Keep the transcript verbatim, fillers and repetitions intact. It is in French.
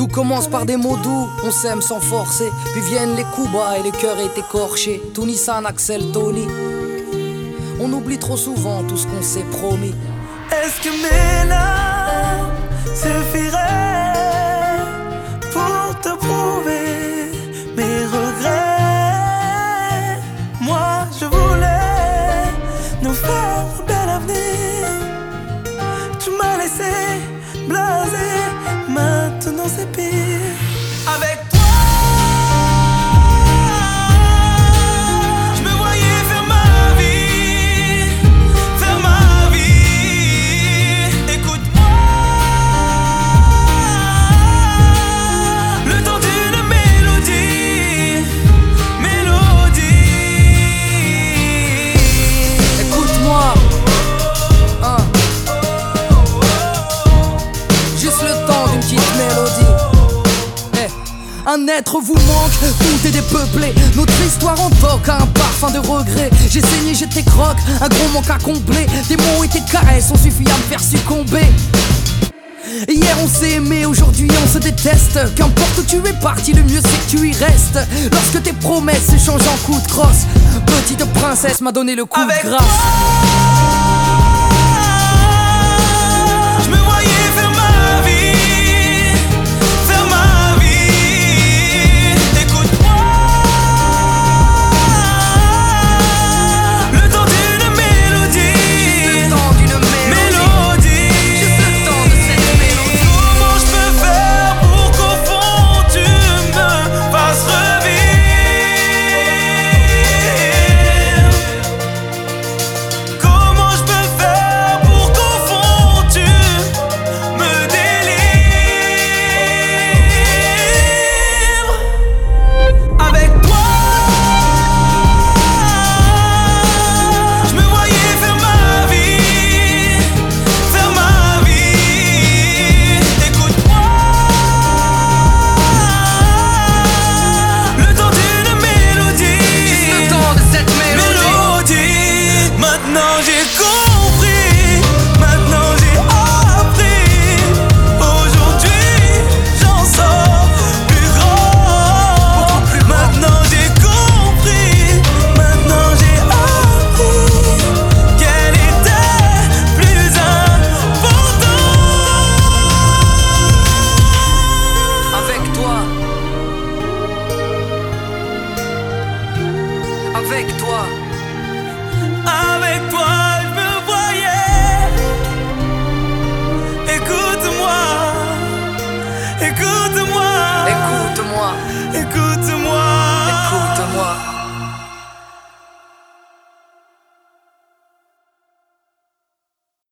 commence par des mots doux, on s'aime sans forcer. Puis viennent les coups bas et les cœurs est écorché. Tout Nissan, Axel, Tony. On oublie trop souvent tout ce qu'on s'est promis. Est-ce que mes larmes suffiraient pour te prouver mes regrets? Moi je voulais nous faire un bel avenir. Tu m'as laissé blasé, maintenant c'est pire. Avec toi je me voyais faire ma vie, faire ma vie. Écoute-moi, le temps d'une mélodie, mélodie. Écoute-moi, hein. Juste le temps d'une petite mélodie. Eh, un être vous manque, tout est dépeuplé. Notre histoire en toque a un parfum de regret. J'ai saigné, j'étais croque, un gros manque à combler. Des mots et tes caresses ont suffi à me faire succomber. Hier on s'est aimé, aujourd'hui on se déteste. Qu'importe où tu es parti, le mieux c'est que tu y restes. Lorsque tes promesses se changent en coups de crosse, petite princesse m'a donné le coup Avec de grâce. je me voyais faire ma vie, faire ma vie. Écoute-moi, le temps d'une mélodie, Le temps d'une mélodie. mélodie. Juste le temps de cette mélodie. Comment je peux faire pour qu'au fond tu me fasses revivre? Comment je peux faire pour qu'au fond tu me délivres? Avec toi je me voyais faire ma vie, faire ma vie. Écoute-moi, le temps d'une mélodie, Juste le temps de cette mélodie. mélodie. Maintenant j'ai compris, maintenant j'ai appris. Aujourd'hui j'en sors plus grand. Maintenant j'ai compris, maintenant j'ai appris qu'elle était plus importante. Avec toi, avec toi, Avec toi je me voyais. Écoute-moi, écoute-moi, écoute-moi. écoute.